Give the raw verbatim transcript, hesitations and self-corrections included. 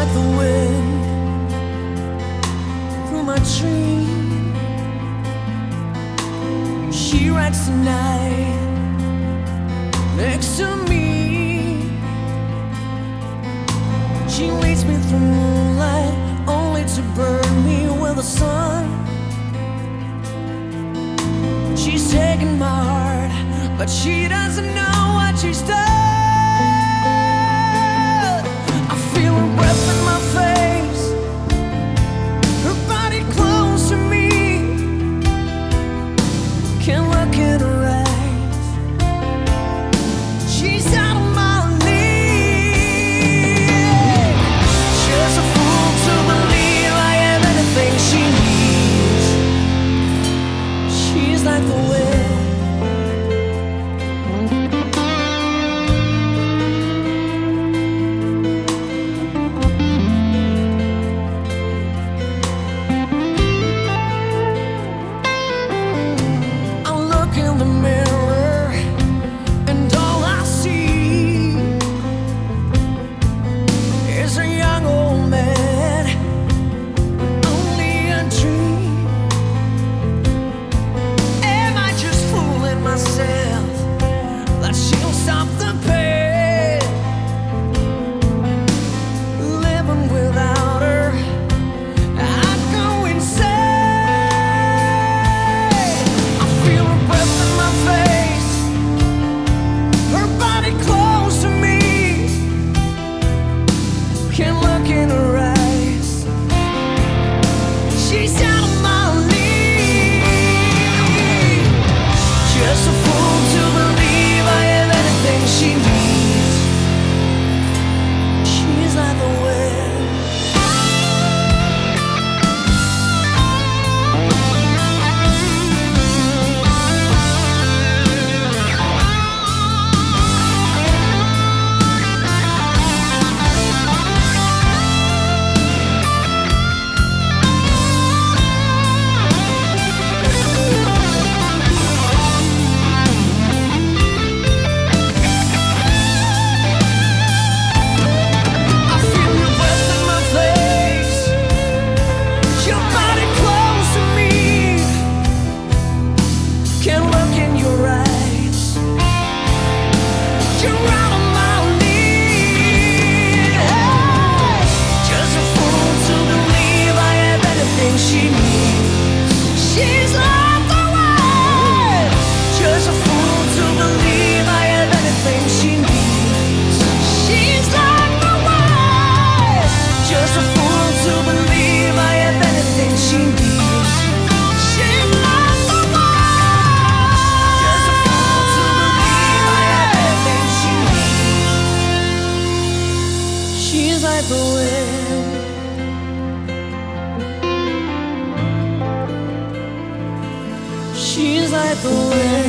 like the wind through my tree. She rides the night next to me. She leads me through moonlight, only to burn me with the sun. She's taken my heart, but she doesn't know what she's done. I feel her breath in my face, her body close to me. Can't look in her eyes, she's out of my league. She's a fool to believe I am anything she needs. She's like the wind. Can't look in her eyes, she's out of my league. Just a fool to believe I am anything she needs. She's like the wind. She's like the wind. She's like the wind.